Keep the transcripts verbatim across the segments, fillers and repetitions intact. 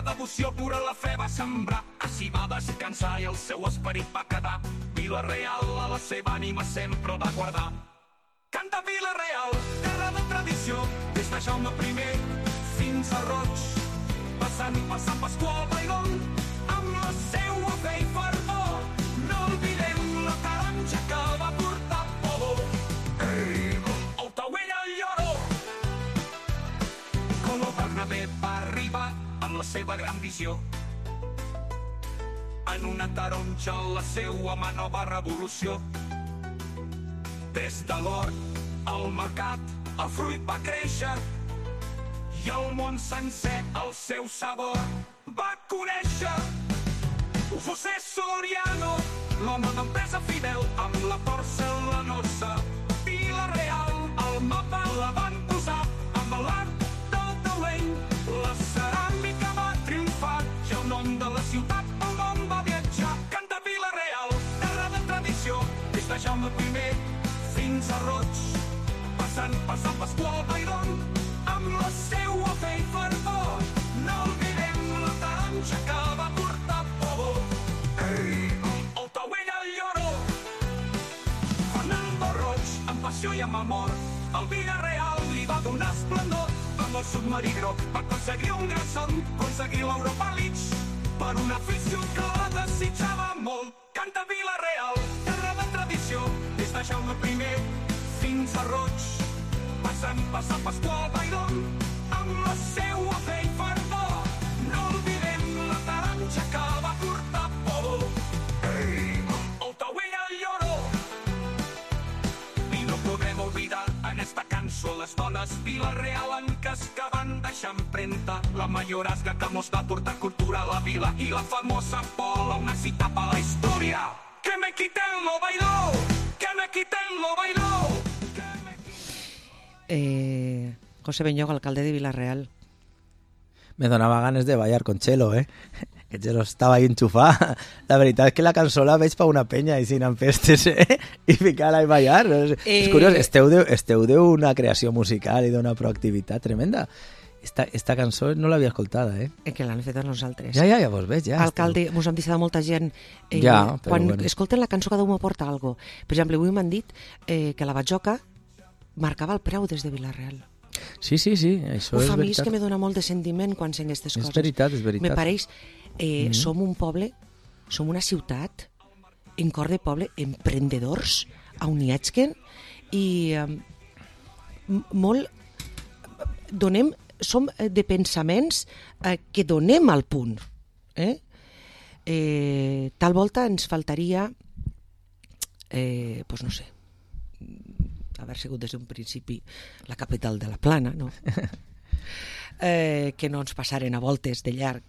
devoció pura la fe va sembrar. Així va descansar i el seu esperit va quedar. Vila-real a la seva ànima sempre el va guardar. Canta Vila-real, terra de tradició, des de Jaume primer fins a Roig, passant per Sant Pasqual Bailón, amb la seua fe i fervor. No oblidem la taronja que va portar Polo. Ei, el Tauell al lloro. Colo Bernabé va arribar amb la seva gran visió. En una taronja la seua mà nova revolució. Des de l'hort al mercat el fruit va créixer i el món sencer el seu sabor va conèixer. José Soriano, l'home d'empresa fidel amb la porcelanosa. Vila-real al mapa la van posar amb l'art del taulell. La ceràmica va triomfar i el nom de la ciutat pel món va viatjar. Canta Vila-real, terra de tradició, des de Jaume primer fins a Roig, passant per Sant Pasqual Bailón, amb la seua fe i fervor. No oblidem la taronja que va portar Polo. Ei, el Tauell al lloro. Fernando Roig, amb passió i amb amor, el Vila-real li va donar esplendor. Amb el submarí groc va aconseguir un gran son, aconseguir l'Europa League, per una afició que la desitjava molt. Canta Vila-real, terra de tradició, des de Jaume primer fins a Roig, passant per Sant Pasqual Bailón, amb la seua fe i fervor. No oblidem la taronja que va portar Polo. Ei, el Tauell al lloro. I no podrem oblidar en esta cançó les dones Vila-real que van deixar empremta. La mayorazga que mos va portar cultura a la vila i la famosa Pola, una cita pa la història. Que me quiten lo bailó, que me quiten lo bailó. Eh, José Beñoga, alcalde de Vila-real. Me donava ganes de ballar con Chelo, eh? Que Chelo estava ahí enxufat. La veritat és que la cançó la veig pa una penya i sin empestes, eh? I ficar-la i ballar. És, eh... és curiós, esteu de, esteu d'una creació musical i d'una proactivitat tremenda. Esta, esta cançó no l'havia escoltada, eh? Eh, que l'han fet a nosaltres. Ja, ja, ja vos veig, ja. Alcalde, mos han dit molta gent. Eh, ja, però quan bueno. escolten la cançó cada un m'aporta alguna cosa. Per exemple, avui m'han dit eh, que la batjoca marcava el preu des de Vila-real. Sí, sí, sí, això Uf, és veritat. a mi és que me dona molt de sentiment quan sent aquestes coses. És veritat, és veritat. Me pareix, eh, Mm. som un poble, som una ciutat, en cor de poble, emprendedors, on hi haguen, i eh, molt, donem, som de pensaments eh, que donem al punt. Eh? Eh, tal volta ens faltaria, eh, pues no sé, haver sigut des d'un principi la capital de la plana, no? eh, que no ens passaren a voltes de llarg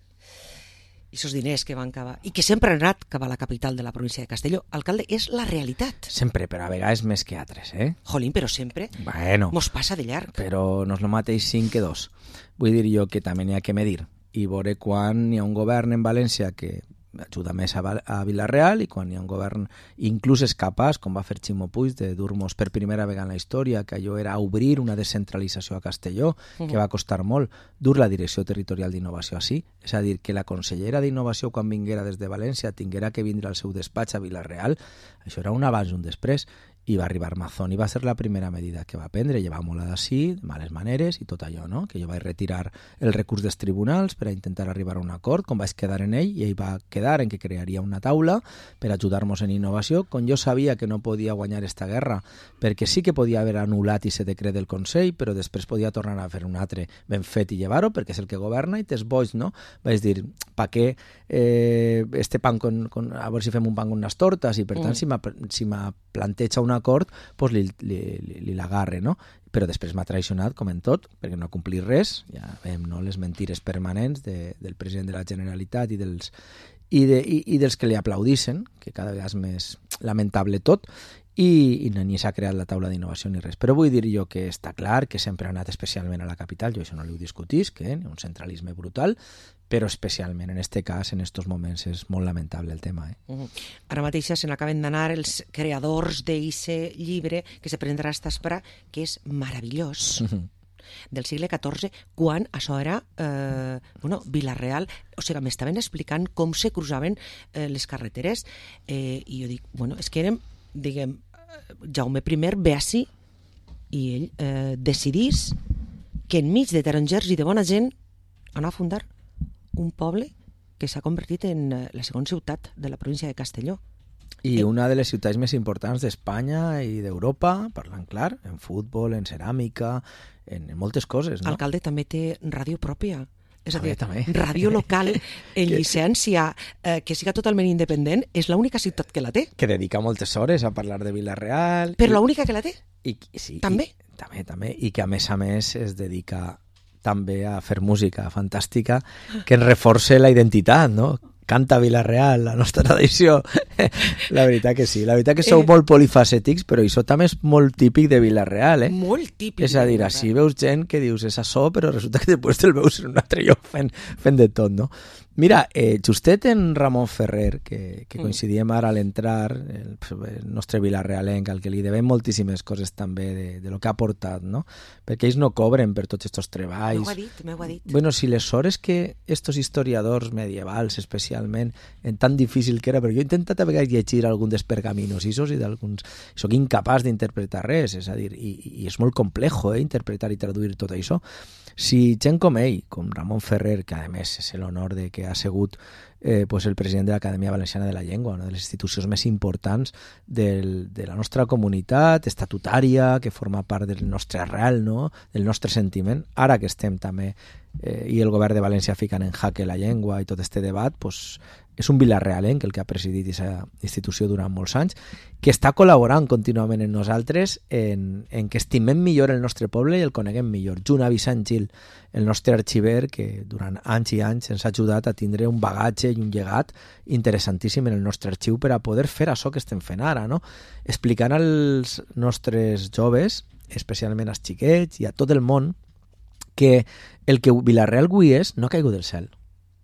i esos diners que van acabar, i que sempre han anat cap a la capital de la província de Castelló. Alcalde, és la realitat. Sempre, però a vegades més que altres, eh? Jolín, però sempre bueno, mos passa de llarg. Però no és el mateix cinc que dos. Vull dir jo que també n'hi ha que medir i veure quan hi ha un govern en València que ajuda més a, a Vila-real i quan hi ha un govern inclús és capaç, com va fer Ximo Puig, de dur-nos per primera vegada en la història, que allò era obrir una descentralització a Castelló, uh-huh. que va costar molt, dur la Direcció Territorial d'Innovació així. És a dir, que la consellera d'Innovació, quan vinguera des de València, tinguera que vindre al seu despatx a Vila-real, això era un abans i un després. I va arribar Mazón i va ser la primera medida que va prendre, llevar-me-la d'ací, de males maneres i tot allò, no? Que jo vaig retirar el recurs dels tribunals per a intentar arribar a un acord, com vaig quedar en ell, i ell va quedar en que crearia una taula per ajudar-nos en innovació, com jo sabia que no podia guanyar esta guerra, perquè sí que podia haver anul·lat aquest decret del Consell, però després podia tornar a fer un altre ben fet i llevar-ho, perquè és el que governa i t'és boig, no? Vaig dir, pa què eh, este pan con, con, a veure si fem un pan con unes tortes, i per tant, mm. si m'aplanteja una acord, pues li, li, li, li l'agarre, no? Però després m'ha traicionat, com en tot, perquè no ha complit res, ja veiem, no?, les mentires permanents de, del president de la Generalitat i dels, i, de, i, i dels que li aplaudissin, que cada vegada és més lamentable tot, i, i ni s'ha creat la taula d'innovació ni res. Però vull dir jo que està clar que sempre ha anat especialment a la capital, jo això no li ho discutisc, que un centralisme brutal, però especialment en este cas, en estos moments, és molt lamentable el tema. Eh? Uh-huh. Ara mateix se n'acaben d'anar els creadors d'eixe llibre que se prendrà esta espera, que és meravellós. Uh-huh. del segle catorze, quan això era eh, bueno, Vila-real. O sigui, m'estaven explicant com se cruzaven eh, les carreteres eh, i jo dic, bueno, és que érem, diguem, Jaume I ve ací i ell eh, decidís que enmig de tarongers i de bona gent anar a fundar un poble que s'ha convertit en la segona ciutat de la província de Castelló. I una de les ciutats més importants d'Espanya i d'Europa, parlant clar, en futbol, en ceràmica, en, en moltes coses, no? L'alcalde també té ràdio pròpia. És a dir, també, també. ràdio local en llicència eh, que siga totalment independent, és l'única ciutat que la té. Que dedica moltes hores a parlar de Vila-real. Però l'única que la té. I, sí, també. I, també, també. I que a més a més es dedica també a fer música fantàstica que ens reforce la identitat, no? Canta Vila-real, la nostra tradició. La veritat que sí. La veritat que sou eh... molt polifacètics, però això també és molt típic de Vila-real, eh? Molt típic. És a dir, així veus gent que dius és açò, però resulta que després te'l veus en un altre lloc fent, fent de tot, no? Mira, eh, justet en Ramon Ferrer, que, que coincidíem ara a l'entrar, el, el nostre vilarrealenc, al que li devem moltíssimes coses també de, de lo que ha portat, no? Perquè ells no cobren per tots aquests treballs. M'ho ha dit, m'ho ha dit. Bueno, si les hores que estos historiadors medievals, especialment, en tan difícil que era, perquè jo he intentat a vegades llegir algun dels pergaminos isos i d'alguns... Soc incapaç d'interpretar res, és a dir, i, i és molt complejo, eh, interpretar i traduir tot això. Si gent com ell, com Ramon Ferrer, que a més és l'honor de que ha sigut eh, pues el president de l'Acadèmia Valenciana de la Llengua, una de les institucions més importants del, de la nostra comunitat estatutària, que forma part del nostre arrel, no? Del nostre sentiment, ara que estem també eh, i el govern de València ficant en jaque la llengua i tot este debat, pues, és un vilarrealenc el que ha presidit aquesta institució durant molts anys, que està col·laborant contínuament en nosaltres en, en que estimem millor el nostre poble i el coneguem millor. Junt a Vicent Gil, el nostre arxiver, que durant anys i anys ens ha ajudat a tindre un bagatge i un llegat interessantíssim en el nostre arxiu per a poder fer això que estem fent ara, no? Explicant als nostres joves, especialment als xiquets i a tot el món, que el que Vila-real avui és no ha caigut del cel.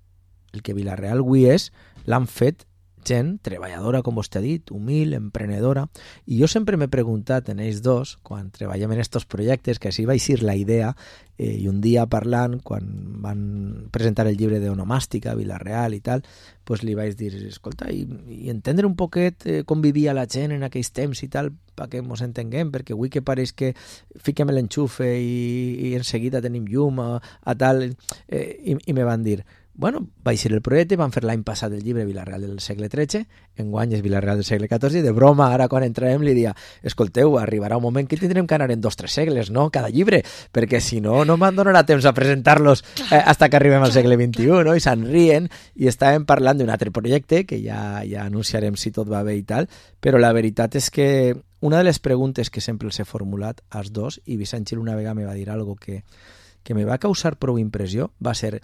El que Vila-real avui és, l'han fet gent treballadora, com vostè ha dit, humil, emprenedora, i jo sempre m'he preguntat en ells dos, quan treballem en estos projectes, que així va eixir la idea, eh, i un dia parlant, quan van presentar el llibre d'onomàstica, Vila-real i tal, pues li vaig dir, escolta, i, i entendre un poquet eh, com vivia la gent en aquells temps i tal, perquè mos entenguem, perquè avui que pareix que fiquem l'enxufe i, i en seguida tenim llum a, a tal, eh, i, i me van dir, bueno, va eixir el projecte, van fer l'any passat el llibre Vila-real del segle tretze, enguany és Vila-real del segle catorze, i de broma, ara quan entrarem li diria, escolteu, arribarà un moment que tindrem que anar en dos tres segles, no?, cada llibre, perquè si no, no me'n donarà temps a presentar-los eh, hasta que arribem al segle vint-i-u, no?, i se'n rien, i estàvem parlant d'un altre projecte, que ja, ja anunciarem si tot va bé i tal, però la veritat és que una de les preguntes que sempre els he formulat als dos, i Vicent Gil una vegada me va dir algo que, que me va causar prou impressió, va ser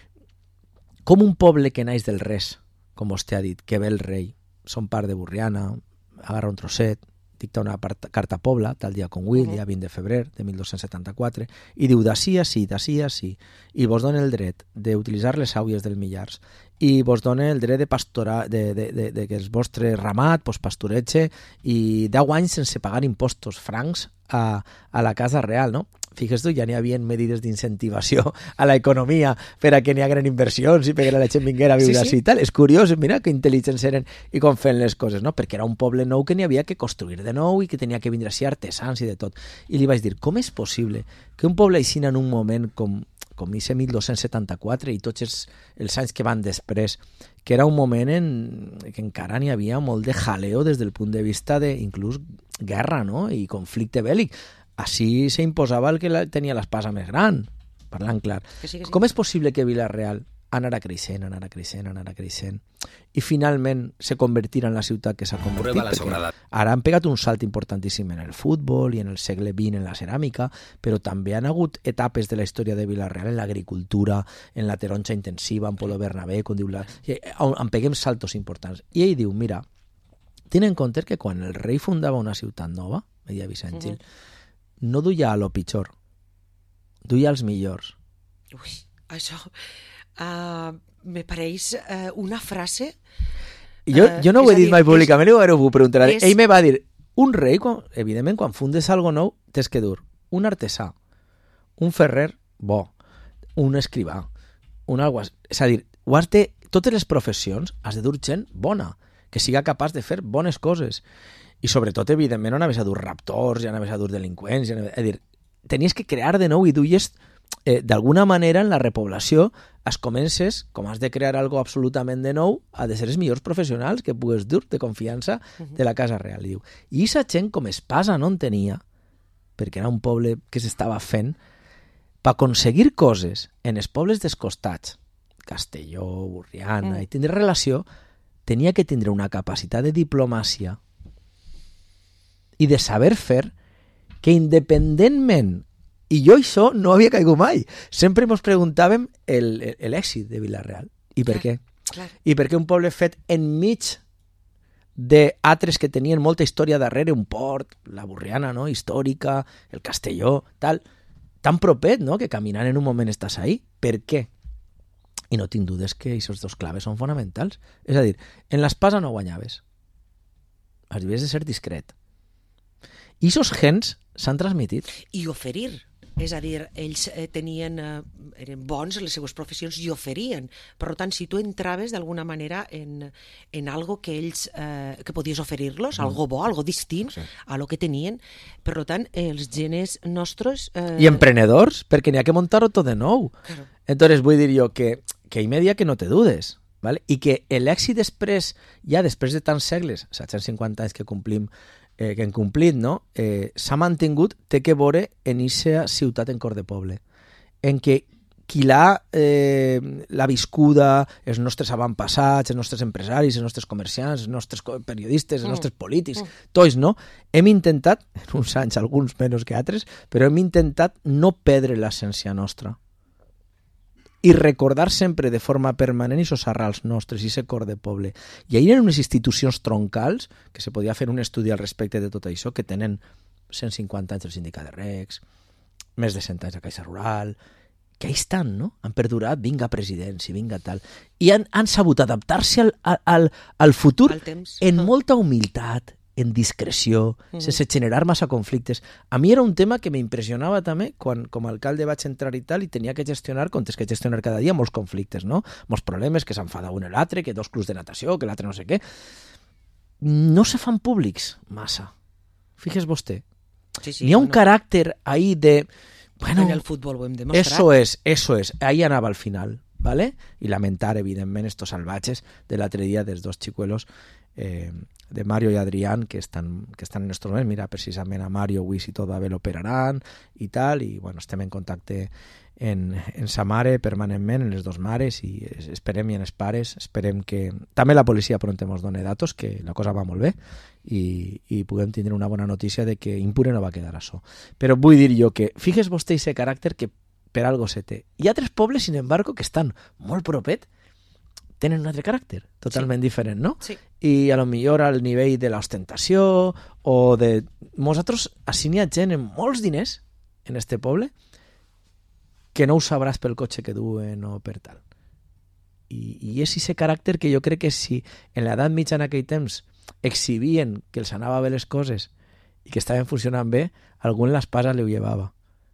com un poble que naix del res, com vostè ha dit, que ve el rei, són part de Burriana, agarra un trosset, dicta una carta a Pobla, tal dia com avui, el dia vint de febrer de mil dos-cents setanta-quatre, i diu d'ací a sí, d'ací a sí, i vos dona el dret d'utilitzar les àuies del Millars, i vos dona el dret de pastorar, de, de, de, de que el vostre ramat pues, pastoretge, i deu anys sense pagar impostos francs a, a la casa real, no? Fixes tu, ja n'hi havia medides d'incentivació a l'economia per a que n'hi hagueren inversions i perquè la gent vinguera a viure sí, sí. així i tal. És curiós, mira que intel·ligents eren i com feien les coses, no? Perquè era un poble nou que n'hi havia que construir de nou i que tenia que vindre així artesans i de tot. I li vaig dir, com és possible que un poble així en un moment com, com ese mil dos-cents setanta-quatre i tots els, els anys que van després, que era un moment en que encara n'hi havia molt de jaleo des del punt de vista de inclús guerra, no? I conflicte bèl·lic. Així s'imposava el que tenia l'espasa més gran, parlant clar. Que sí, que sí. Com és possible que Vila-real anara creixent, anara creixent, anara creixent, i finalment se convertirà en la ciutat que s'ha convertit? Ara han pegat un salt importantíssim en el futbol i en el segle vint en la ceràmica, però també han hagut etapes de la història de Vila-real en l'agricultura, en la taronja intensiva, en Polo Bernabé, com diu la... en peguem saltos importants. I ell diu, mira, ten en compte que quan el rei fundava una ciutat nova, me deia Vicent Gil, uh-huh. no duia a lo pitjor, duia als millors. Ui, això uh, me pareix uh, una frase... Jo, uh, jo no ho he dit dir, mai públicament, és, ho preguntarà. És... Ell me va dir, un rei, quan, evidentment, quan fundes algo nou, tens que dur un artesà, un ferrer bo, un escrivà, un alguacil... És a dir, ho has de, totes les professions has de dur gent bona, que siga capaç de fer bones coses. I sobretot, evidentment, no anaves a dur raptors, ja anaves a dur delinqüents, ja anaves... és a dir, tenies que crear de nou i duies, eh, d'alguna manera, en la repoblació, es comences, com has de crear algo absolutament de nou, a de ser els millors professionals que pugues dur de confiança de la Casa Real. I diu, i aquesta gent, com espasa no en tenia, perquè era un poble que s'estava fent, per aconseguir coses en els pobles descostats, Castelló, Borriana, mm. i tindre relació, tenia que tindre una capacitat de diplomàcia i de saber fer que independentment, i jo això no havia caigut mai, sempre ens preguntàvem l'èxit de Vila-real. I per què? Clar. I per què un poble fet enmig d'altres que tenien molta història darrere, un port, la Borriana, no? Històrica, el Castelló, tal, tan propet, no? Que caminant en un moment estàs ahí. Per què? I no tinc dudes que aquests dos claves són fonamentals. És a dir, en l'espasa no guanyaves. Havies de ser discret. I aquests gens s'han transmitit. I oferir. És a dir, ells eh, tenien, eh, eren bons en les seues professions i oferien. Per tant, si tu entraves d'alguna manera en, en algo que ells, eh, que podies oferir-los, mm. algo bo, algo distint sí. a lo que tenien, per tant, els genes nostres... Eh... I emprenedors, perquè n'hi ha que muntar-ho tot de nou. Claro. Entonces, vull dir jo que, que hi media que no te dudes, ¿vale? I que l'èxit després, ja després de tants segles, set-cents cinquanta anys que complim, Eh, que hem complit, no? Eh, s'ha mantingut, té que veure en aquesta ciutat en cor de poble, en què qui l'ha eh, l'ha viscuda, els nostres avantpassats, els nostres empresaris, els nostres comerciants, els nostres periodistes, els mm. nostres polítics, mm. tots, no? Hem intentat, en uns anys, alguns menys que altres, però hem intentat no perdre l'essència nostra i recordar sempre de forma permanent aquests arrals nostres, i aquest cor de poble. I ahir eren unes institucions troncals, que se podia fer un estudi al respecte de tot això, que tenen cent cinquanta anys del sindicat de Recs, més de cent anys de Caixa Rural, que ahí estan, no? Han perdurat, vinga presidents i vinga tal. I han, han sabut adaptar-se al, al, al futur en molta humilitat, en discreció, mm. sense generar massa conflictes. A mi era un tema que m'impressionava també quan com a alcalde vaig entrar i tal i tenia que gestionar, com tens que gestionar cada dia, molts conflictes, no? Molts problemes, que s'enfada un i l'altre, que dos clubs de natació, que l'altre no sé què. No se fan públics massa. Fíjese vostè. Sí, sí, N'hi ha un bueno. caràcter ahí de... Bueno, en el futbol ho hem demostrat. Eso es, eso es. Ahí anava al final, ¿vale? I lamentar, evidentment, estos salvatges de l'altre dia dels dos xicuelos eh, de Mario i Adrián que estan, que estan en estos moments. Mira, precisament a Mario avui si tot va bé l'operaran i tal, i bueno, estem en contacte en, en sa mare permanentment, en les dos mares, i esperem i en els pares, esperem que també la policia pront ens doni datos, que la cosa va molt bé, i, i puguem tindre una bona notícia de que impune no va quedar això. Però vull dir jo que, fixes vostè aquest caràcter que per algo se té. Hi ha altres pobles, sin embargo, que estan molt propet, tenen un altre caràcter, totalment sí. diferent, no? Sí. I a lo millor al nivell de l'ostentació o de... Nosaltres, així n'hi ha gent amb molts diners en este poble que no ho sabràs pel cotxe que duen o per tal. I, i és aquest caràcter que jo crec que si en l'edat mitja en aquell temps exhibien que els anava bé les coses i que estaven funcionant bé, algú en l'espasa li ho llevava.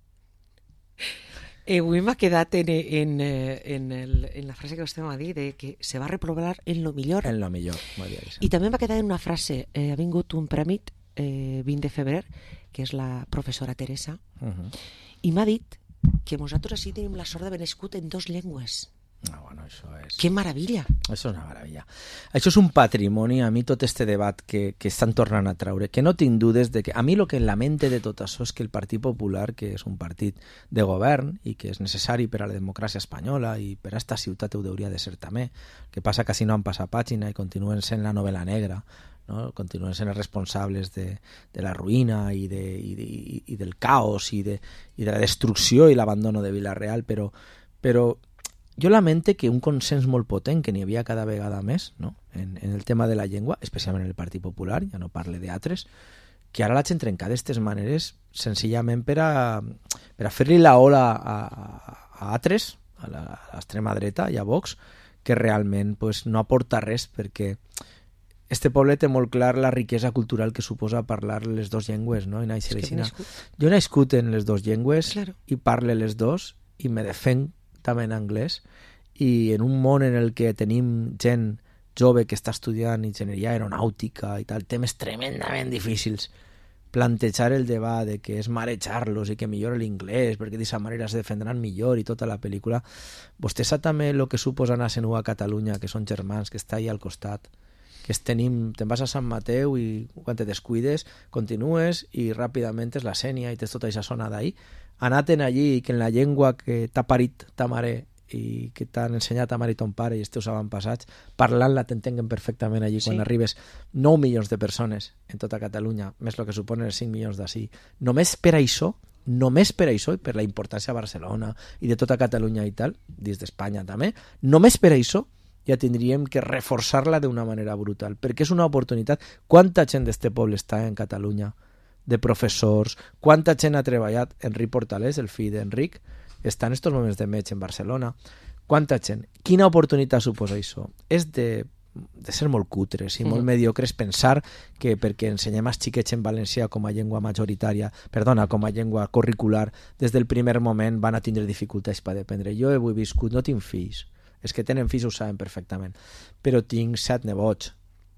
Eh, avui m'ha quedat en, en, en, el, en la frase que vostè m'ha dit de que se va repoblar en lo millor. En lo millor, m'ha dit això. I també m'ha quedat en una frase, eh, ha vingut un premi eh, vint de febrer, que és la professora Teresa, uh-huh. i m'ha dit que nosaltres així tenim la sort d'haver nascut en dues llengües. Ah, bueno, això és... Que meravella! Això és una meravella. Això és un patrimoni, a mi tot este debat que, que estan tornant a traure, que no tinc dudes de que... A mi el que lamente de tot això és que el Partit Popular, que és un partit de govern i que és necessari per a la democràcia espanyola i per a esta ciutat ho hauria de ser també, que passa que si no han passat pàgina i continuen sent la novel·la negra, no? Continuen sent els responsables de, de la ruïna i, de, i, de, i del caos i de, i de la destrucció i l'abandono de Vila-real, però, però jo lamente que un consens molt potent, que n'hi havia cada vegada més, no? en, en el tema de la llengua, especialment en el Partit Popular, ja no parle d'altres, que ara l'hagin trencat d'aquestes maneres senzillament per a, per a fer-li la ola a, a altres, a la, a l'extrema dreta i a Vox, que realment pues, no aporta res, perquè este poble té molt clar la riquesa cultural que suposa parlar les dues llengües, no? I és que jo he nascut en les dues llengües claro. I parle les dues i me defenc també en anglès i en un món en el que tenim gent jove que està estudiant enginyeria aeronàutica i tal, temes tremendament difícils, plantejar el debat de que és marejar-los i que millora l'inglès perquè d'aquesta manera es defendran millor i tota la pel·lícula. Vostè sap també el que suposa anar a Catalunya, que són germans, que està allà al costat, que es tenim, te'n vas a Sant Mateu i quan te descuides continues i ràpidament és la Sènia i tens tota aquesta zona d'ahí. Anar-te'n allí i que en la llengua que t'ha parit ta mare i que t'han ensenyat a mare i ton pare i els teus avantpassats, parlant-la t'entenguen perfectament allí quan sí. Arribes nou milions de persones en tota Catalunya, més el que suponen els cinc milions d'ací. Només per això, només per això i per la importància de Barcelona i de tota Catalunya i tal, dins d'Espanya també, només per això ja tindríem que reforçar-la d'una manera brutal, perquè és una oportunitat. Quanta gent d'este poble està en Catalunya, de professors, quanta gent ha treballat, Enric Portalés, el fill d'Enric, està en estos moments de metge en Barcelona, quanta gent, quina oportunitat suposa això? És de, de ser molt cutres i molt mm. mediocres pensar que perquè ensenyem als xiquets en valencià com a llengua majoritària, perdona, com a llengua curricular, des del primer moment van a tindre dificultats per aprendre. Jo he viscut, no tinc fills, és que tenen fills ho saben perfectament, però tinc set nebots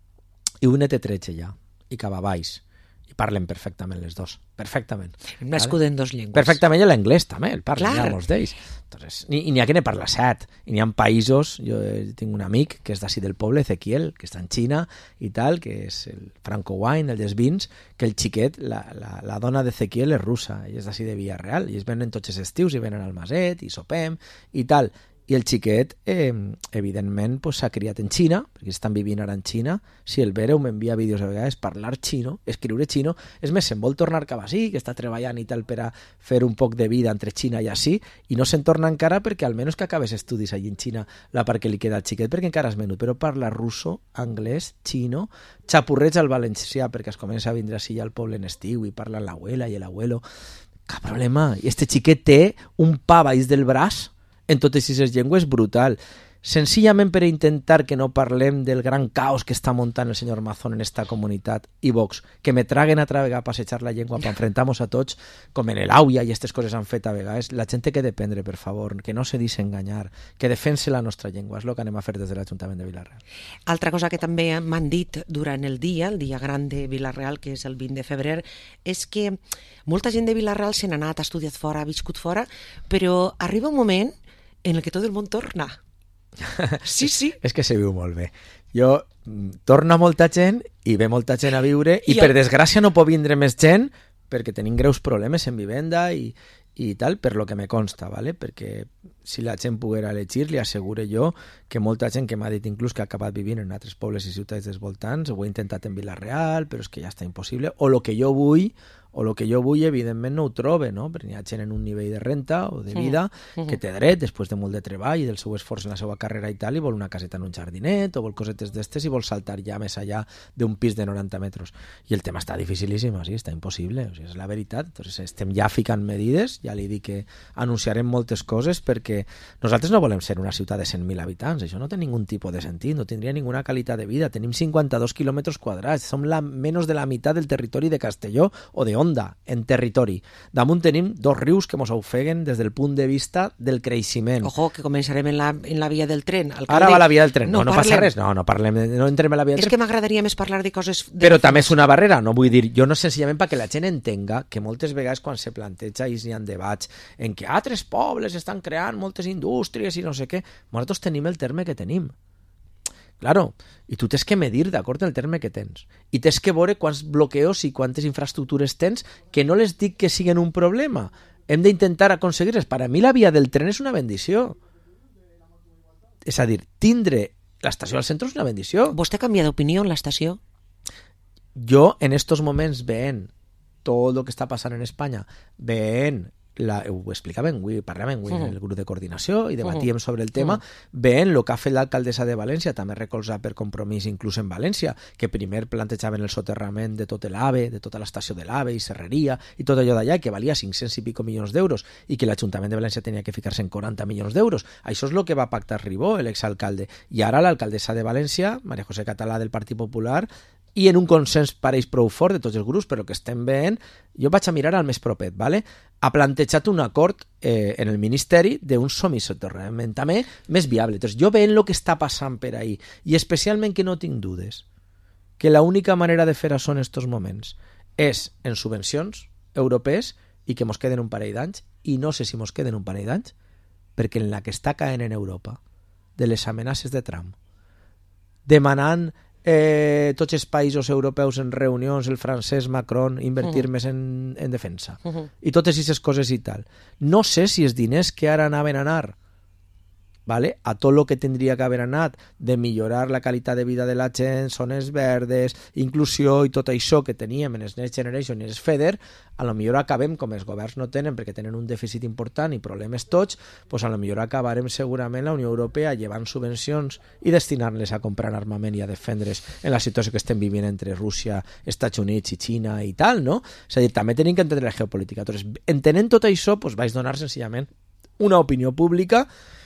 i un té tretze ja i cabavalls i parlen perfectament les dos, perfectament. Hem nascut en dos llengües. Perfectament, i l'anglès també, el parlen, hi ha molts d'ells. Entonces, i n'hi ha que ne parla set, i n'hi ha països, jo tinc un amic que és d'ací del poble, Ezequiel, que està en Xina i tal, que és el Franco Wine, el dels vins, que el xiquet, la, la, la dona d'Ezequiel és russa, i és d'ací de Villarreal, i es venen tots els estius, i venen al Maset, i sopem, i tal. I el xiquet, eh, evidentment, pues, s'ha criat en Xina, perquè estan vivint ara en Xina. Si el Vereu m'envia vídeos a vegades, parlar xino, escriure xino. És més, se'n vol tornar cap així, que està treballant i tal per a fer un poc de vida entre Xina i així, i no se'n torna encara perquè almenys que acabes estudis allí en Xina la part que li queda al xiquet, perquè encara és menut, però parla russo, anglès, xino, xapurreig al valencià, perquè es comença a vindre així al poble en estiu i parla l'abuela i l'abuelo. Cap problema. I este xiquet té un pa baix del braç en totes aquestes llengües brutal. Senzillament per intentar que no parlem del gran caos que està muntant el senyor Mazón en esta comunitat i Vox, que me traguen a vegades a passejar la llengua per enfrentar-nos a tots, com en el Auia i aquestes coses han fet a vegades. La gent que dependre, per favor, que no se deixi enganyar, que defense la nostra llengua. És el que anem a fer des de l'Ajuntament de Vila-real. Altra cosa que també m'han dit durant el dia, el dia gran de Vila-real, que és el vint de febrer, és que molta gent de Vila-real se n'ha anat, ha estudiat fora, ha viscut fora, però arriba un moment en el que tot el món torna. Sí, sí. És que se viu molt bé. Jo torna molta gent i ve molta gent a viure i, I per desgràcia no pot vindre més gent perquè tenim greus problemes en vivenda i, i tal, per lo que me consta, ¿vale? Perquè si la gent poguera elegir, li assegure jo que molta gent que m'ha dit inclús que ha acabat vivint en altres pobles i ciutats dels voltants, ho he intentat en Vila-real, però és que ja està impossible, o el que jo vull o el que jo vull, evidentment, no ho trobe, no? Perquè hi ha gent en un nivell de renta o de vida mm. que té dret, després de molt de treball i del seu esforç en la seva carrera i tal, i vol una caseta en un jardinet o vol cosetes d'estes i vol saltar ja més allà d'un pis de noranta metres. I el tema està dificilíssim, sí, està impossible, o sigui, és la veritat. Entonces, estem ja ficant medides, ja li dic que anunciarem moltes coses perquè nosaltres no volem ser una ciutat de cent mil habitants, això no té ningú tipus de sentit, no tindria ninguna qualitat de vida. Tenim cinquanta-dos quilòmetres quadrats, som la, menys de la meitat del territori de Castelló o de Onda, en territori. Damunt tenim dos rius que mos ofeguen des del punt de vista del creixement. Ojo, que començarem en la, en la via del tren. Alcalde. Ara va la via del tren. No, no, no passa res. No, no parlem, no entrem a la via del tren. És que m'agradaria més parlar de coses... De Però també és una barrera, no vull dir... Jo no senzillament perquè la gent entenga que moltes vegades quan se planteja i hi ha debats en què altres pobles estan creant moltes indústries i no sé què, nosaltres tenim el terme que tenim. Claro, i tu tens que medir d'acord el terme que tens. I tens que veure quants bloqueos i quantes infraestructures tens, que no les dic que siguin un problema. Hem d'intentar aconseguir-les. Per a mi la via del tren és una bendició. És a dir, tindre l'estació al centre és una bendició. Vostè canvia d'opinió en l'estació? Jo, en estos moments, veient tot el que està passant en Espanya, veient la, ho explicàvem avui, parlàvem avui uh -huh. en el grup de coordinació i debatíem uh -huh. sobre el tema, uh -huh. veient el que ha fet l'alcaldessa de València, també recolzat per Compromís inclús en València, que primer plantejaven el soterrament de tot l'AVE, de tota l'estació de l'AVE i Serreria i tot allò d'allà, que valia cinc-cents i pico milions d'euros i que l'Ajuntament de València tenia que ficar-se en quaranta milions d'euros. Això és el que va pactar Ribó, l'exalcalde. I ara l'alcaldessa de València, Maria José Català del Partit Popular, i en un consens pareix prou fort de tots els grups, però que estem veient, jo vaig a mirar al més propet, ¿vale? Ha plantejat un acord eh, en el Ministeri d'un soterrament també més viable. Entonces, jo veient el que està passant per ahí, i especialment que no tinc dudes, que l'única manera de fer això en estos moments és en subvencions europees i que mos queden un parell d'anys, i no sé si mos queden un parell d'anys, perquè en la que està caent en Europa, de les amenaces de Trump, demanant eh, tots els països europeus en reunions, el francès Macron, invertir uh -huh. més en, en defensa, uh -huh. i totes aquestes coses i tal. No sé si els diners que ara anaven a anar, ¿vale?, a tot el que tindria que haver anat de millorar la qualitat de vida de la gent, zones verdes, inclusió i tot això que teníem en els Next Generation i els FEDER, a lo millor acabem, com els governs no tenen perquè tenen un dèficit important i problemes tots, pues a lo millor acabarem segurament la Unió Europea llevant subvencions i destinar-les a comprar armament i a defendre's en la situació que estem vivint entre Rússia, Estats Units i Xina i tal, no? És a dir, també tenim que entendre la geopolítica. Entonces, entenent tot això, pues vaig donar senzillament una opinió pública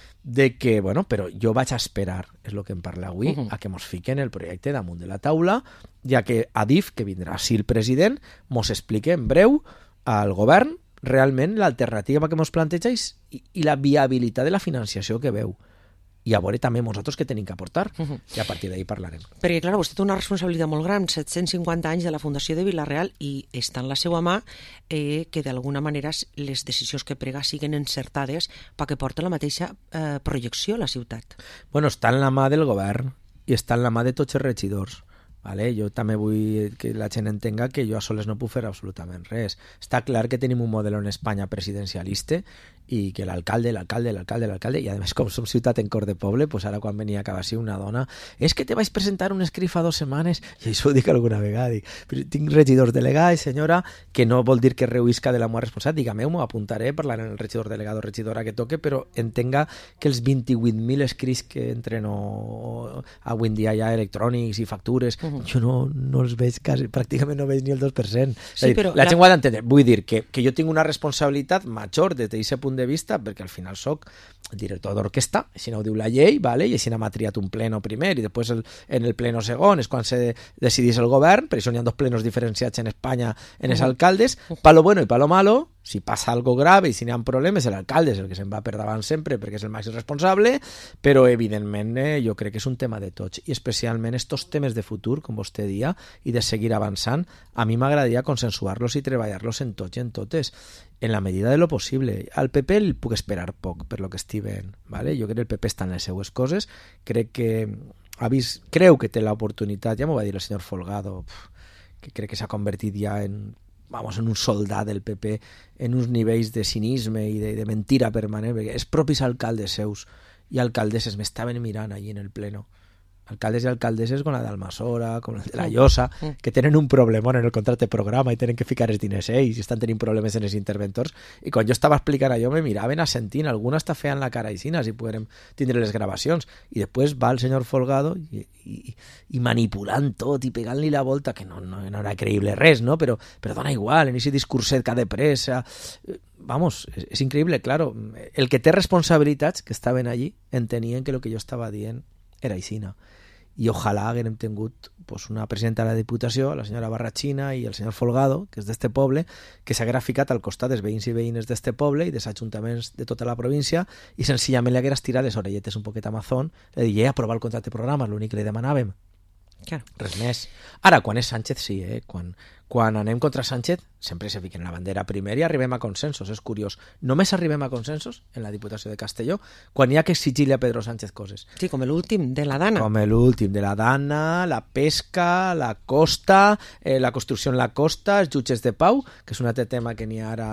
de que, bueno, però jo vaig a esperar, és el que em parla avui, uh -huh. a que mos fiquen el projecte damunt de la taula, ja que Adif, que vindrà si el president, mos explique en breu al govern realment l'alternativa que mos planteja i, i la viabilitat de la financiació que veu. I a veure també nosaltres què tenim que aportar, uh -huh. i a partir d'ahí parlarem. Perquè, clar, vostè té una responsabilitat molt gran, set-cents cinquanta anys de la Fundació de Vila-real, i està en la seva mà eh, que d'alguna manera les decisions que prega siguin encertades perquè porta la mateixa eh, projecció a la ciutat. Bueno, està en la mà del govern i està en la mà de tots els regidors. Vale? Jo també vull que la gent entenga que jo a soles no puc fer absolutament res. Està clar que tenim un model en Espanya presidencialista i que l'alcalde, l'alcalde, l'alcalde, l'alcalde, i a més com som ciutat en cor de poble, pues ara quan venia a Cabasí una dona, és que te vaig presentar un escrit fa dues setmanes, i això ho dic alguna vegada, dic, tinc regidors delegats, senyora, que no vol dir que rehuisca de la meva responsabilitat, dígame, m'ho apuntaré, parlar en el regidor delegado o regidora que toque, però entenga que els vint-i-vuit mil escrits que entren o, avui en dia ja electrònics i factures, uh -huh. jo no, no els veig quasi, pràcticament no veig ni el dos per cent. Sí, dir, la, la gent ho ha d'entendre. Vull dir que, que jo tinc una responsabilitat major des d'aquest punt de vista, perquè al final soc director d'orquestra, així no ho diu la llei, vale? I així m'ha triat un pleno primer i després el, en el pleno segon és quan se decidís el govern, per això n'hi ha dos plenos diferenciats en Espanya en els alcaldes, pa lo bueno i pa lo malo. Si passa algo grave i si n'hi ha problemes, l'alcalde és el que se'n va per davant sempre perquè és el màxim responsable, però evidentment eh, jo crec que és un tema de tots, i especialment estos temes de futur, com vostè dia, i de seguir avançant, a mi m'agradaria consensuar-los i treballar-los en tots i en totes, en la medida de lo possible. Al P P el puc esperar poc, per lo que estic veient, ¿vale? Jo crec que el P P està en les seues coses, crec que ha vist, creu que té l'oportunitat, ja m'ho va dir el senyor Folgado, que crec que s'ha convertit ja en vamos, en un soldat del P P, en uns nivells de cinisme i de, de mentira permanent, perquè els propis alcaldes seus i alcaldesses m'estaven mirant allí en el pleno. Alcaldes i alcaldesses com la d'Almassora, com la de la Llosa, que tenen un problemón en el contracte programa i tenen que ficar els diners ells i estan tenint problemes en els interventors. I quan jo estava explicant allò, me miraven assentint, alguna està feant la cara aixina, si podrem tindre les gravacions. I després va el senyor Folgado i, i, i manipulant tot i pegant-li la volta, que no, no, no era creïble res, no? Però, però dona igual, en aquest discurset que ha de pressa... Vamos, és, és increïble, claro. El que té responsabilitats, que estaven allí, entenien que el que jo estava dient era aixina. I ojalà haguem tingut pues, una presidenta de la Diputació, la senyora Barrachina, i el senyor Folgado, que és d'este poble, que s'haguera ficat al costat dels veïns i veïnes d'este poble i dels ajuntaments de tota la província i senzillament li haguera estirat les orelletes un poquet a Amazon, li diria aprovar el contracte programa, l'únic que li demanàvem. Clar. Res més. Ara, quan és Sánchez, sí, eh? Quan, quan anem contra Sánchez, sempre se fiquen la bandera primer i arribem a consensos, és curiós. Només arribem a consensos en la Diputació de Castelló quan hi ha que exigir-li a Pedro Sánchez coses. Sí, com l'últim de la Dana. Com l'últim de la Dana, la pesca, la costa, eh, la construcció en la costa, els jutges de pau, que és un altre tema que n'hi ha ara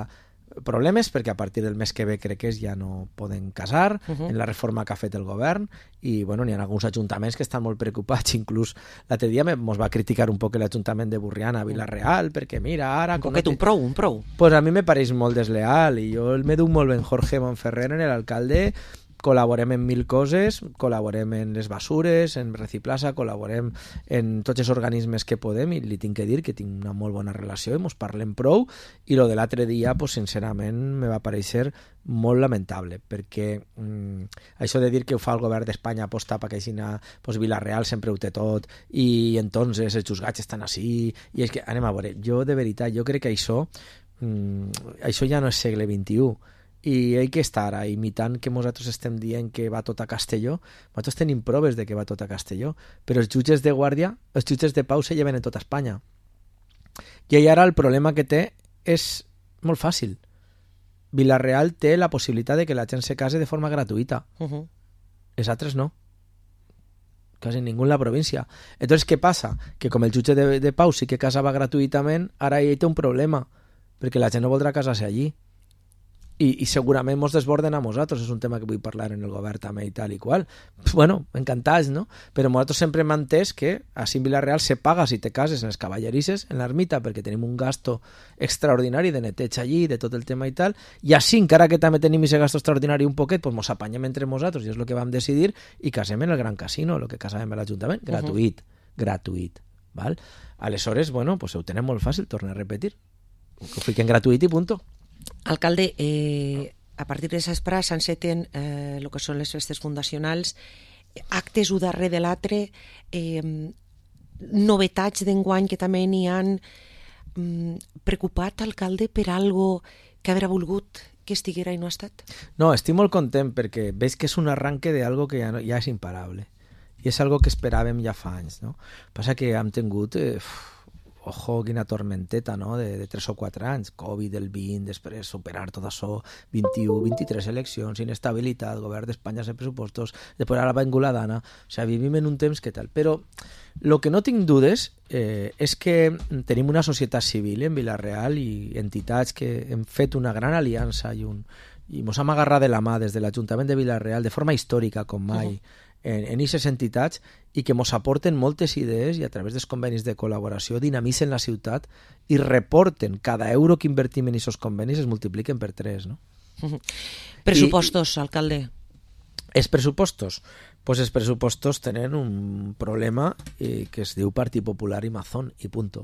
problemes perquè a partir del mes que ve crec que és ja no poden casar uh -huh. en la reforma que ha fet el govern i bueno, n'hi ha alguns ajuntaments que estan molt preocupats, inclús l'altre dia ens va criticar un poc l'Ajuntament de Borriana a Vila-real perquè mira ara... Un poquet, un prou, un prou. Pues a mi me pareix molt desleal i jo me du molt ben Jorge Monferrer en l'alcalde. Col·laborem en mil coses, col·laborem en les basures, en Reciplaza, col·laborem en tots els organismes que podem i li tinc que dir que tinc una molt bona relació i mos parlem prou i lo de l'altre dia, pues, sincerament, me va pareixer molt lamentable perquè mm, això de dir que ho fa el govern d'Espanya aposta perquè així pues, Vila-real sempre ho té tot i entonces els juzgats estan així i és que, anem a veure, jo de veritat, jo crec que això mm, això ja no és segle vint-i-u i ell que està ara imitant que nosaltres estem dient que va tot a Castelló, nosaltres tenim proves de que va tot a Castelló, però els jutges de guàrdia, els jutges de pau se lleven en tota Espanya. I ell ara el problema que té és molt fàcil. Vila-real té la possibilitat de que la gent se case de forma gratuïta. Uh-huh. Els altres no. Quasi ningú en la província. Entonces, què passa? Que com el jutge de, de pau sí que casava gratuïtament, ara ell té un problema, perquè la gent no voldrà casar-se allí. I, i segurament mos desborden a nosaltres, és un tema que vull parlar en el govern també i tal i qual. Bueno, encantats, no? Però nosaltres sempre hem entès que a en Vila-real se paga si te cases en les cavallerisses, en l'ermita, perquè tenim un gasto extraordinari de neteig allí, de tot el tema i tal, i així, encara que també tenim aquest gasto extraordinari un poquet, pues mos apanyem entre nosaltres, i és el que vam decidir, i casem en el Gran Casino, el que casàvem a l'Ajuntament, gratuït, uh-huh. gratuït. Val? Aleshores, bueno, pues ho tenem molt fàcil, torno a repetir. Que ho fiquen gratuït i punto. Alcalde, eh, a partir d'aquesta espera s'enceten eh, el que són les festes fundacionals, actes un darrere de l'altre, eh, novetats d'enguany que també n'hi han. Mm, preocupat, alcalde, per algo que haurà volgut que estiguera i no ha estat? No, estic molt content perquè veig que és un arranque d'algo que ja, no, ja és imparable. I és algo que esperàvem ja fa anys, no? Passa que hem tingut... Eh, ojo, quina tormenteta, no?, de, de tres o quatre anys, Covid, el vint, després superar tot això, vint-i-u, vint-i-tres eleccions, inestabilitat, govern d'Espanya sense pressupostos, després ara va engular Dana, o sigui, vivim en un temps que tal. Però el que no tinc dudes eh, és que tenim una societat civil en Vila-real i entitats que hem fet una gran aliança i, un, i mos hem agarrat de la mà des de l'Ajuntament de Vila-real de forma històrica com mai, uh-huh. en aquestes entitats i que mos aporten moltes idees i a través dels convenis de col·laboració dinamitzen la ciutat i reporten cada euro que invertim en aquests convenis es multipliquen per tres, no? Uh-huh. Pressupostos, I, alcalde. Els pressupostos? Pues els pressupostos tenen un problema eh, que es diu Partit Popular i Mazón, i punto.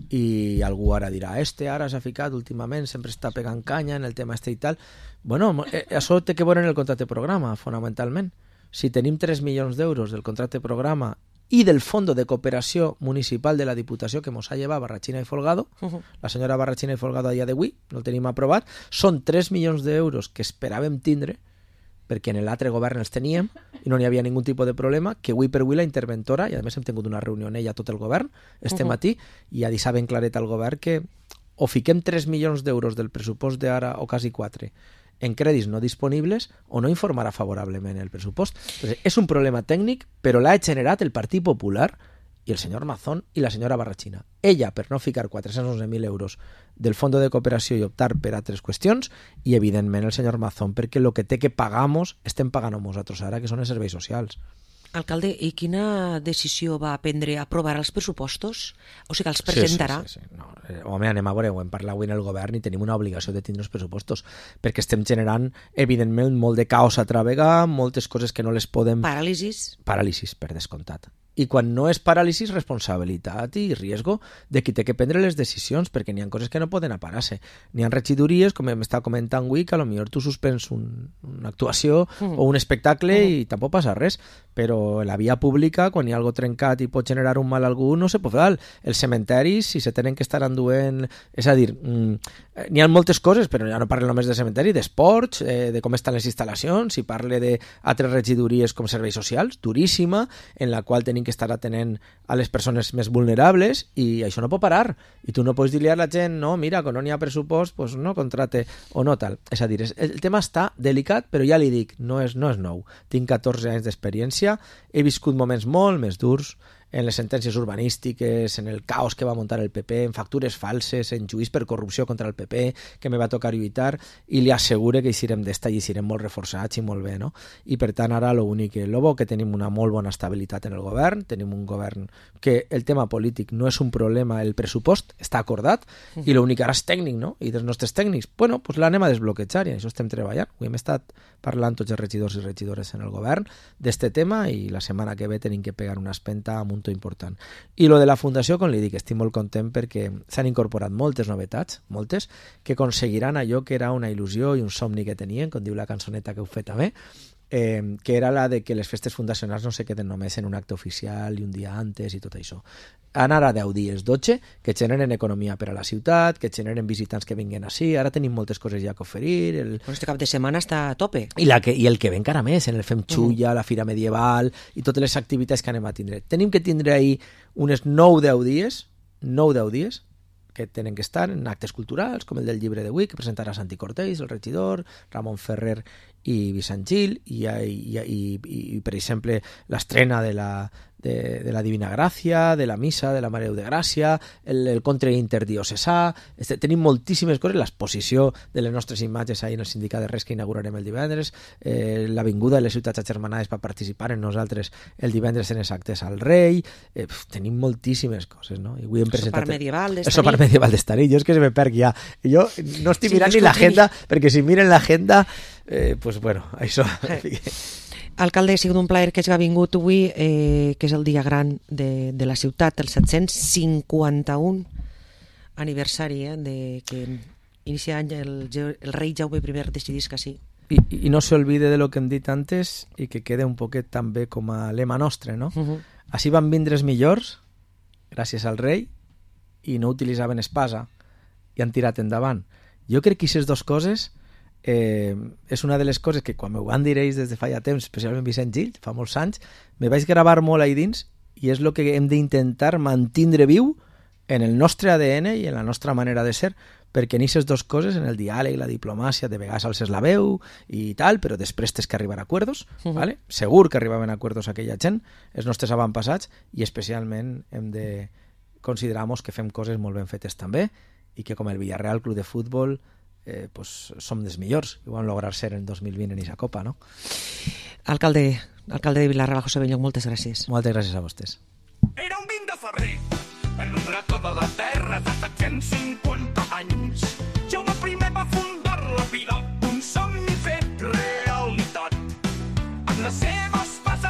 I algú ara dirà, este ara s'ha ficat últimament, sempre està pegant canya en el tema este i tal. Bueno, eh, això té que veure en el contracte programa, fonamentalment. Si tenim tres milions d'euros del contracte programa i del Fondo de Cooperació Municipal de la Diputació que mos ha llevat Barrachina i Folgado, uh-huh. la senyora Barrachina i Folgado a dia d'avui, no el tenim aprovat, són tres milions d'euros que esperàvem tindre, perquè en l'altre govern els teníem i no n'hi havia ningun tipus de problema, que avui per avui la interventora, i a més hem tingut una reunió en ella tot el govern este uh-huh. matí, i ja deixa ben claret al govern que o fiquem tres milions d'euros del pressupost d'ara o quasi quatre en crèdits no disponibles o no informarà favorablement el pressupost. Entonces, és un problema tècnic, però l'ha generat el Partit Popular i el senyor Mazón i la senyora Barrachina. Ella, per no ficar quatre-cents onze mil euros del Fondo de Cooperació i optar per altres qüestions, i evidentment el senyor Mazón perquè el que té que pagamos estem pagant nosaltres ara, que són els serveis socials. Alcalde, i quina decisió va prendre? Aprovarà els pressupostos? O sigui, els presentarà? Sí, sí, sí, sí. No, eh, home, anem a veure, ho hem parlat avui en el govern i tenim una obligació de tindre els pressupostos, perquè estem generant, evidentment, molt de caos a travegar, moltes coses que no les podem... Paràlisis? Paràlisis, per descomptat. I quan no és paràlisis, responsabilitat i riesgo de qui té que prendre les decisions, perquè n'hi ha coses que no poden aparar-se. N'hi ha regidories, com hem estat comentant avui, que potser tu suspens un, una actuació mm. o un espectacle mm. i tampoc passa res, però en la via pública, quan hi ha algo trencat i pot generar un mal a algú, no se pot fer. Els cementeris, si se tenen que estar enduent... És a dir, mm, n'hi ha moltes coses, però ja no parlo només de cementeri, d'esports, eh, de com estan les instal·lacions, si parle d'altres regidories com serveis socials, duríssima, en la qual tenim que estar atenent a les persones més vulnerables i això no pot parar. I tu no pots dir-li a la gent, no, mira, quan no n'hi ha pressupost, pues no contrate o no tal. És a dir, el tema està delicat, però ja li dic, no és, no és nou. Tinc catorze anys d'experiència, he viscut moments molt més durs, en les sentències urbanístiques, en el caos que va muntar el P P, en factures falses, en juís per corrupció contra el P P, que me va tocar lluitar, i li assegure que hi serem d'esta i hi serem molt reforçats i molt bé, no? I per tant ara l'únic, el bo que tenim una molt bona estabilitat en el govern, tenim un govern que el tema polític no és un problema, el pressupost està acordat i l'únic ara és tècnic, no? I dels nostres tècnics, bueno, pues l'anem a desbloquejar i això estem treballant. Avui hem estat parlant tots els regidors i regidores en el govern d'este tema i la setmana que ve tenim que pegar una espenta amb un to important. I lo de la fundació, com li dic, estic molt content perquè s'han incorporat moltes novetats, moltes, que aconseguiran allò que era una il·lusió i un somni que tenien, com diu la cançoneta que heu fet també, eh, que era la de que les festes fundacionals no se queden només en un acte oficial i un dia antes i tot això. Anar a deu dies, dotze, que generen economia per a la ciutat, que generen visitants que vinguen així. Ara tenim moltes coses ja que oferir. El... Pues este cap de setmana està a tope. I, la que, i el que ve encara més, en el Fem Xulla, uh -huh. la Fira Medieval i totes les activitats que anem a tindre. Tenim que tindre ahir unes nou deu dies, nou deu dies, que tenen que estar en actes culturals, com el del llibre d'avui, que presentarà Santi Cortells, el regidor, Ramon Ferrer i Vicent Gil, i, i, i, i, i per exemple, l'estrena de la, de, de la Divina Gràcia, de la Missa, de la Mare de Gràcia, el, el contre interdiocesà, este, tenim moltíssimes coses, l'exposició de les nostres imatges ahir en el Sindicat de Res que inaugurarem el divendres, eh, l'avinguda de les ciutats agermanades per participar en nosaltres el divendres en els actes al rei, eh, pf, tenim moltíssimes coses, no? I avui hem presentat... El sopar medieval d'esta nit. El sopar medieval d'esta nit, jo és que se me perc ja. Jo no estic sí, mirant ni l'agenda, perquè si miren l'agenda, eh, pues bueno, això... Alcalde, ha sigut un plaer que hagi vingut avui, eh, que és el dia gran de, de la ciutat, el set-cents cinquanta-un aniversari eh, de que inicia any el, el rei Jaume primer decidís que sí. I, i no se olvide de lo que hem dit antes i que quede un poquet també com a lema nostre, no? Uh -huh. Així van vindre els millors, gràcies al rei, i no utilitzaven espasa i han tirat endavant. Jo crec que aquestes dues coses eh, és una de les coses que quan m'ho van dir ells des de fa ja temps, especialment Vicent Gil, fa molts anys, me vaig gravar molt ahí dins i és el que hem d'intentar mantindre viu en el nostre A D N i en la nostra manera de ser, perquè en aquestes dues coses, en el diàleg, la diplomàcia, de vegades alces la veu i tal, però després tens que arribar a acords, uh -huh. ¿vale? Segur que arribaven a acords aquella gent, els nostres avantpassats, i especialment hem de considerar-nos que fem coses molt ben fetes també i que com el Villarreal Club de Futbol eh, pues, som dels millors i ho vam lograr ser en dos mil vint en aquesta Copa, no? Alcalde, alcalde de Vilarreal, José Bellón, moltes gràcies. Moltes gràcies a vostès. Era un vint de febrer, en tota la terra de set-cents cinquanta anys.